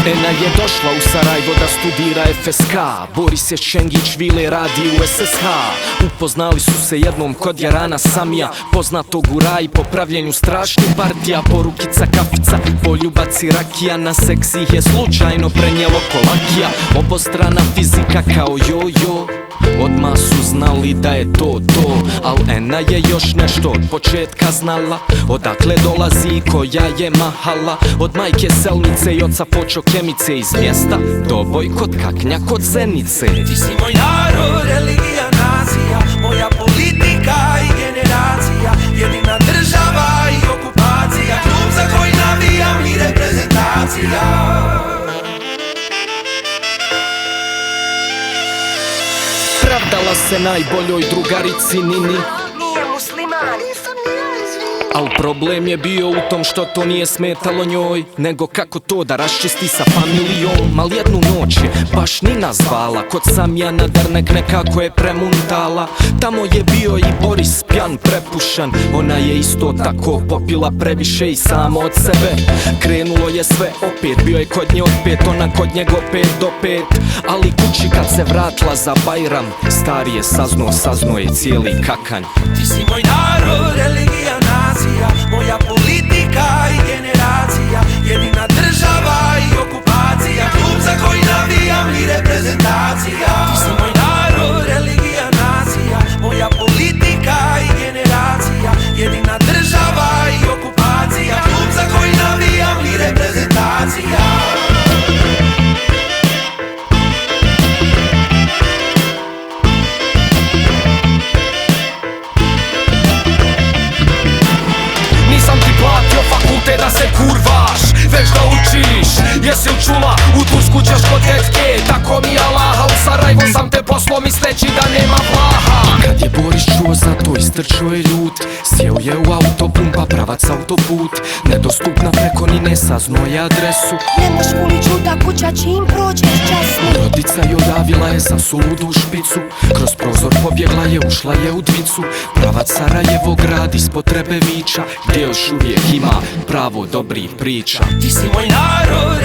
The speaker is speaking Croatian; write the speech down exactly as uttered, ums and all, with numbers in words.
Ena je došla u Sarajevo da studira F S K. Boris je Čengić, Vile radi u S S H. Upoznali su se jednom kod Jarana Samija, poznatog u Raji po pravljenju strašnih partija. Porukica, kafica, poljubac i rakija, na seksi ih je slučajno prenijelo kolakija. Obostrana fizika kao jojo, odmah su znali da je to to. Al Ena je još nešto od početka znala, odakle dolazi i koja je mahala. Od majke Selnice i oca Počokemice, iz mjesta Doboj kod Kaknja kod Zenice. Ti si moj narod, religija, nacija, moja politika i generacija, jedina država i okupacija, klub za koji navijam i reprezentacija. Pravdala se najboljoj drugarici Nini, Nije musliman, nisam ni ja, izvini. al problem je bio u tom što to nije smetalo njoj, nego kako to da raščisti sa familijom. Al jednu noć je baš Nina zvala kod Samija na dernek, nekako je premuntala. Tamo je bio i Boris pjan, prepušan, ona je isto tako popila previše i samo od sebe. Krenulo je sve opet, bio je kod nje od pet, ona kod njega opet do pet. Ali kući kad se vratila za Bajram, stari je sazno, sazno je cijeli kakanj. Ti si moj narod, religija, nacija, moja politika i generacija, jedina država i okupacija, klub za koji navijam i reprezentacija. Ti si moj narod, religija, nacija, moja politika i generacija, jedina država i okupacija, klub za koji navijam i reprezentacija. Nisam ti platio fakulte da se kurvaš, već da učiš. Jesi li čula, u Tursku ćeš kod tetke, tako mi Allaha. U Sarajevo sam te poslao misleći da nema vlaha. Kad je Boris čuo za to, istrčao je ljut, sjeo je u auto, pumpa pravac autoput. Nedostupna preko ni ne saznao je adresu. Nemaš uliču da kuća čim prođeš časno. Rodica je odavila je za suludu špicu, kroz prozor pobjegla je, ušla je u dvicu. Pravac Sarajevo grad iz potrebe viča, gdje još uvijek ima pravo dobrih priča. Ti si moj narod,